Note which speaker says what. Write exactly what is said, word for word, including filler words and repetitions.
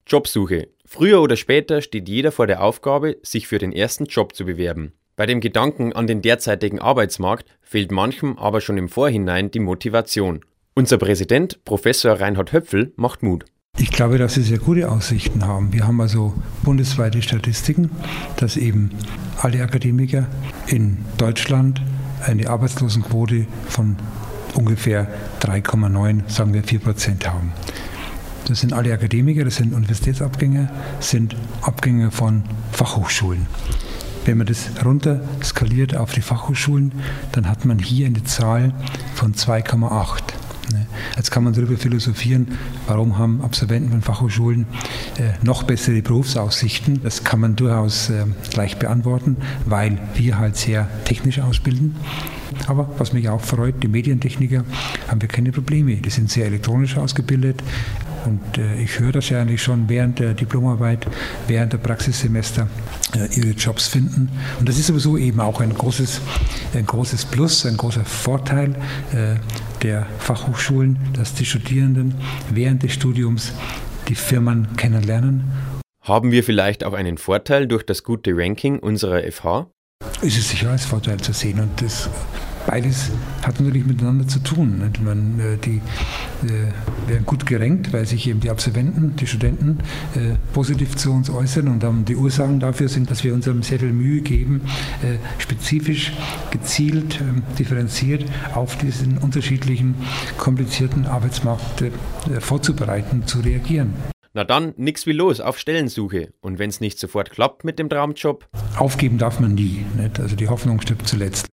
Speaker 1: Jobsuche. Früher oder später steht jeder vor der Aufgabe, sich für den ersten Job zu bewerben. Bei dem Gedanken an den derzeitigen Arbeitsmarkt fehlt manchem aber schon im Vorhinein die Motivation. Unser Präsident, Professor Reinhard Höpfl, macht Mut.
Speaker 2: Ich glaube, dass sie sehr gute Aussichten haben. Wir haben also bundesweite Statistiken, dass eben alle Akademiker in Deutschland eine Arbeitslosenquote von ungefähr drei Komma neun, sagen wir vier Prozent haben. Das sind alle Akademiker, das sind Universitätsabgänger, sind Abgänger von Fachhochschulen. Wenn man das runter skaliert auf die Fachhochschulen, dann hat man hier eine Zahl von zwei Komma acht. Jetzt kann man darüber philosophieren, warum haben Absolventen von Fachhochschulen äh, noch bessere Berufsaussichten. Das kann man durchaus äh, leicht beantworten, weil wir halt sehr technisch ausbilden. Aber was mich auch freut, die Medientechniker haben wir keine Probleme. Die sind sehr elektronisch ausgebildet. Und äh, ich höre das ja eigentlich schon während der Diplomarbeit, während der Praxissemester äh, ihre Jobs finden. Und das ist sowieso eben auch ein großes, ein großes Plus, ein großer Vorteil äh, der Fachhochschulen, dass die Studierenden während des Studiums die Firmen kennenlernen.
Speaker 1: Haben wir vielleicht auch einen Vorteil durch das gute Ranking unserer F H?
Speaker 2: Es ist sicher als Vorteil zu sehen und das beides hat natürlich miteinander zu tun. Nicht? Man, äh, die äh, werden gut gerankt, weil sich eben die Absolventen, die Studenten äh, positiv zu uns äußern und dann die Ursachen dafür sind, dass wir uns sehr viel Mühe geben, äh, spezifisch, gezielt, äh, differenziert auf diesen unterschiedlichen, komplizierten Arbeitsmarkt äh, vorzubereiten, zu reagieren.
Speaker 1: Na dann, nix wie los auf Stellensuche. Und wenn es nicht sofort klappt mit dem Traumjob?
Speaker 2: Aufgeben darf man nie. Nicht? Also die Hoffnung stirbt zuletzt.